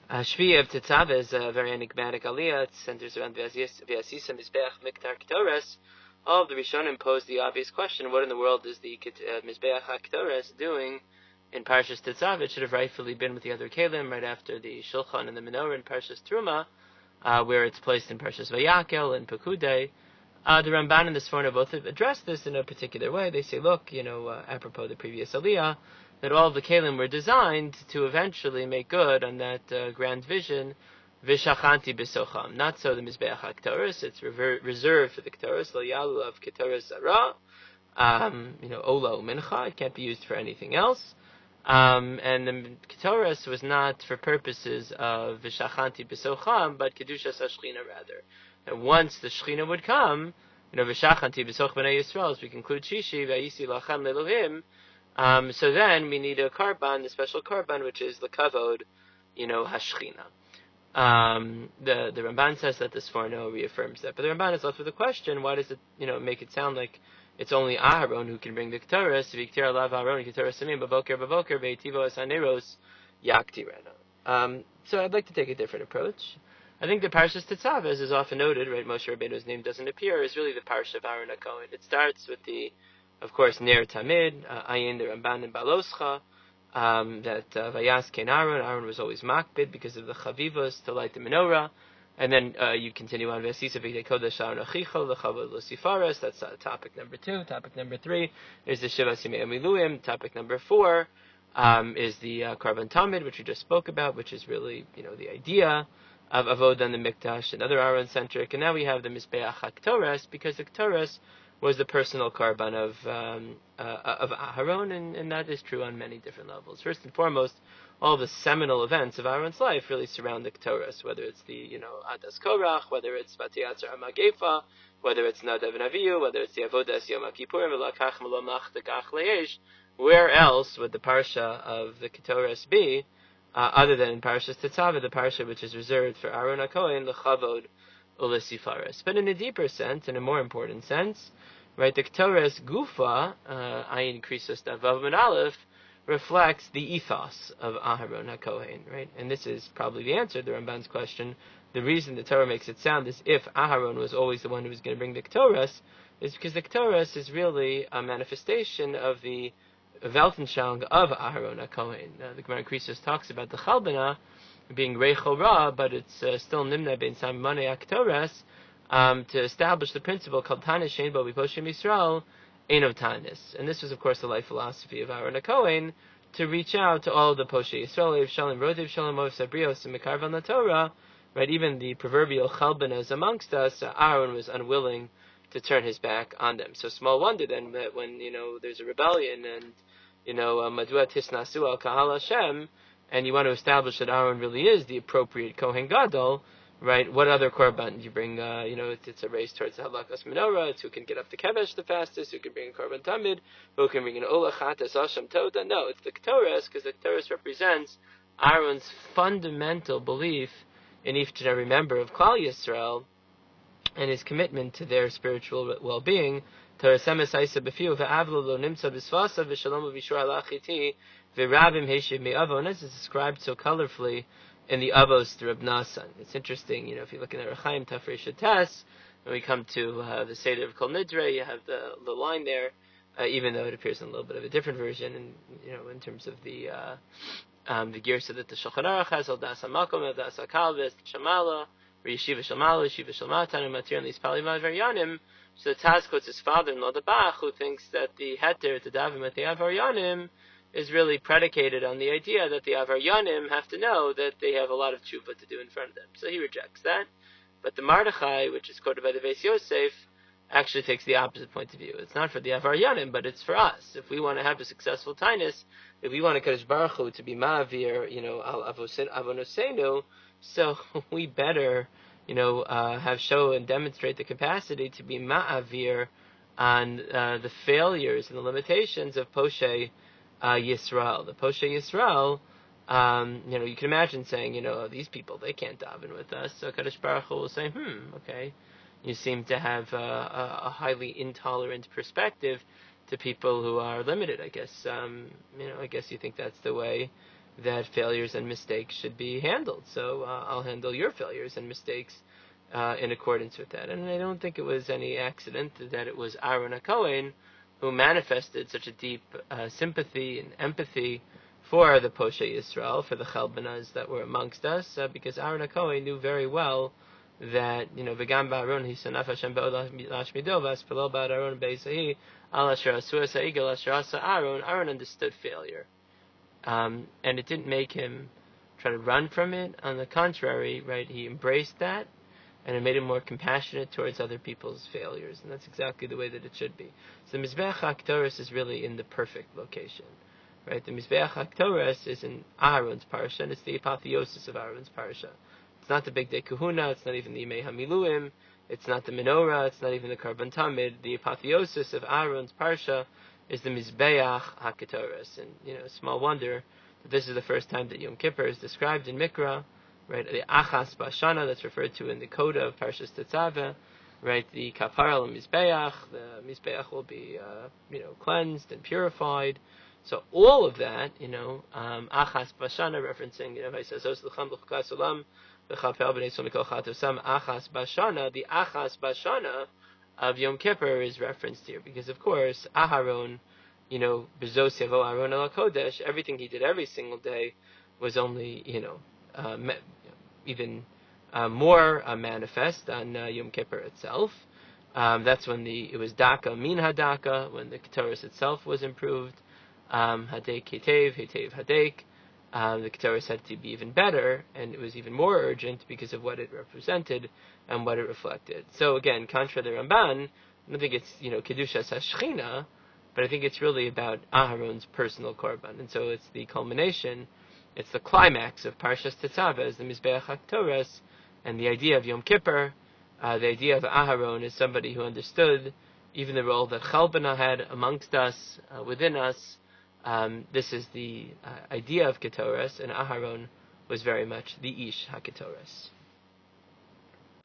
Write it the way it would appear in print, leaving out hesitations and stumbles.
Shvi of Tetzaveh is a very enigmatic aliyah. It centers around V'asisa Mizbeach Miktar Ketores. All of the Rishonim pose the obvious question: what in the world is the Mizbeach HaKetores doing in Parshas Tetzaveh? It should have rightfully been with the other Kelim right after the Shulchan and the Menorah in Parshas Truma, where it's placed in Parshas Vayakel and Pekudei. The Ramban and the Sforno both have addressed this in a particular way. They say, look, apropos the previous aliyah, that all of the Kelim were designed to eventually make good on that grand vision, Vishachanti Bisocham. Not so the Mizbeach HaKetoros, it's reserved for the Ketoros, Lo Yalu of Ketoros Zara, Ola Mincha, it can't be used for anything else. And the Ketoros was not for purposes of Vishachanti Bisocham, but Kedushas HaShechina rather. And once the Shechina would come, Vishachanti Bisoch B'nai Yisrael, as we conclude Shishi, Vayisi Lachem Lelohim, so then we need a karban, a special karban, which is the kavod, hashchina. The Ramban says that the Sforno reaffirms that, but the Ramban is left with a question: why does it, make it sound like it's only Aharon who can bring the Ketores? Viktir alav Aharon Ketores samim baboker veitivo asaneros yaktirena. So I'd like to take a different approach. I think the Parshas Tetzaveh, as is often noted, right? Moshe Rabbeinu's name doesn't appear, is really the Parsha of Aaron HaKohen. It starts with of course, Ner Tamid, Ayin, the Ramban and Baloscha, that Vayas Ken Aaron was always makbid because of the Chavivos to light the menorah, and then you continue on Vesisa B'Dei Kodesh Aaron Achicho, the Chavod Losifaras, that's topic number 2. Topic number 3 is the Shiva Simei Miluim. Topic number 4 is the Karban Tamid, which we just spoke about, which is really, the idea of Avodah and the Mikdash, another Aaron-centric, and now we have the Mizbeach HaKetoros, because the Ketores was the personal karban of Aharon, and that is true on many different levels. First and foremost, all the seminal events of Aaron's life really surround the Ketores, whether it's the Adas Korach, whether it's Vatiyatzer Amagefa, whether it's Nadav and Avihu, whether it's the Avodas Yom Kippurim, V'lakach Melomach Tekach Le'esh. Where else would the parsha of the Ketores be, other than in Parshas Tetzaveh, the parsha which is reserved for Aaron HaKohen, the Chavod Ulesifaris? But in a deeper sense, in a more important sense, right, the Ketores Gufa, Ayin Krisos Davav and Aleph, reflects the ethos of Aharon HaKohen, right? And this is probably the answer to the Ramban's question. The reason the Torah makes it sound as if Aharon was always the one who was going to bring the Ketores is because the Ketores is really a manifestation of the Weltanschauung of Aharon HaKohen. The Gemara in Krisos talks about the Chalbana being Reichel Ra, but it's still Nimna Ben Samimane Ketores, to establish the principle called Tanis Shein Bo Biposhim Yisrael, Einov Tanis. And this was, of course, the life philosophy of Aaron HaKohen, to reach out to all the Poshe Yisrael, Ev Shalom, Rodev Shalom, Ov Sabrios, and Mekarvan La Torah, right? Even the proverbial Chalbanas amongst us, Aaron was unwilling to turn his back on them. So small wonder then that when, there's a rebellion and, Madua Tisnasu al Kahal Hashem, and you want to establish that Aaron really is the appropriate Kohen Gadol, right? What other korban you bring? It's a race towards the halakas menorah. It's who can get up to kevesh the fastest, who can bring a korban tamid, who can bring an olachat as Hashem toda. No, it's the Ketores, because the Ketores represents Aaron's fundamental belief in each and every member of Klal Yisrael and his commitment to their spiritual well-being. This is described so colorfully in the Avos to Reb Nasan. It's interesting, if you look in the Rechaim Tafresh Tes, when we come to the Seder of Kol Nidre, you have the line there, even though it appears in a little bit of a different version, and in terms of the Girsa that the Shulchan Aruch has, Al Das HaMakom, Al Das HaKalves, Shamala, Yeshiva Shamala, Yeshiva Shalmatan, and Matir, and these Palimav Varyanim. So the Taz quotes his father-in-law, the Bach, who thinks that the Heter, the Davim at the Avaryanim, is really predicated on the idea that the Avaryanim have to know that they have a lot of tshuva to do in front of them. So he rejects that. But the Mardechai, which is quoted by the Beis Yosef, actually takes the opposite point of view. It's not for the Avaryanim, but it's for us. If we want to have a successful Tainus, if we want to Kadosh Baruch Hu to be Ma'avir, Al Avonosenu, so we better, have show and demonstrate the capacity to be Ma'avir on the failures and the limitations of Poshe Yisrael. The Poshe Yisrael, you can imagine saying, these people, they can't daven with us. So Kadosh Baruch Hu will say, okay, you seem to have a highly intolerant perspective to people who are limited. I guess, I guess you think that's the way that failures and mistakes should be handled. So I'll handle your failures and mistakes in accordance with that. And I don't think it was any accident that it was Aaron HaKohen who manifested such a deep sympathy and empathy for the Poshe Yisrael, for the Chalbanas that were amongst us, because Aaron HaKohen knew very well that, V'gam ba'aron hisanaf Hashem be'od lashmido v'aspelol ba'aron be'esahi al asher asur sa'igel asher asa Aaron. Aaron understood failure. And it didn't make him try to run from it. On the contrary, right, he embraced that, and it made him more compassionate towards other people's failures. And that's exactly the way that it should be. So the Mizbeach HaKtoros is really in the perfect location. Right? The Mizbeach HaKtoros is in Aharon's Parsha, and it's the apotheosis of Aharon's Parsha. It's not the Big Day Kahuna, it's not even the Yimei HaMiluim, it's not the Menorah, it's not even the Karban Tamid. The apotheosis of Aharon's Parsha is the Mizbeach HaKtoros. And, small wonder that this is the first time that Yom Kippur is described in Mikra, right? The Achas Bashana that's referred to in the Coda of Parshas Tetzaveh, right? The Kapar al Mizbeach, the Mizbeach will be, cleansed and purified. So all of that, Achas Bashana referencing, Achas Bashana, the Achas Bashana of Yom Kippur is referenced here, because of course, Aharon, Bezos Yavo Aharon al Kodesh, everything he did every single day was only, even more manifest on Yom Kippur itself. That's when it was Daka Min Hadaka, when the Ketores itself was improved. Hadek Hetev, Hetev Hadek. The Ketores had to be even better, and it was even more urgent because of what it represented and what it reflected. So again, contra the Ramban, I don't think it's, Kedushas HaShechina, but I think it's really about Aharon's personal korban. And so it's the culmination, it's the climax of Parshas Tetzaveh, as the Mizbeach HaKtoros, and the idea of Yom Kippur, the idea of Aharon as somebody who understood even the role that Chalbana had amongst us, within us. This is the idea of Ketoras, and Aharon was very much the Ish HaKetoras.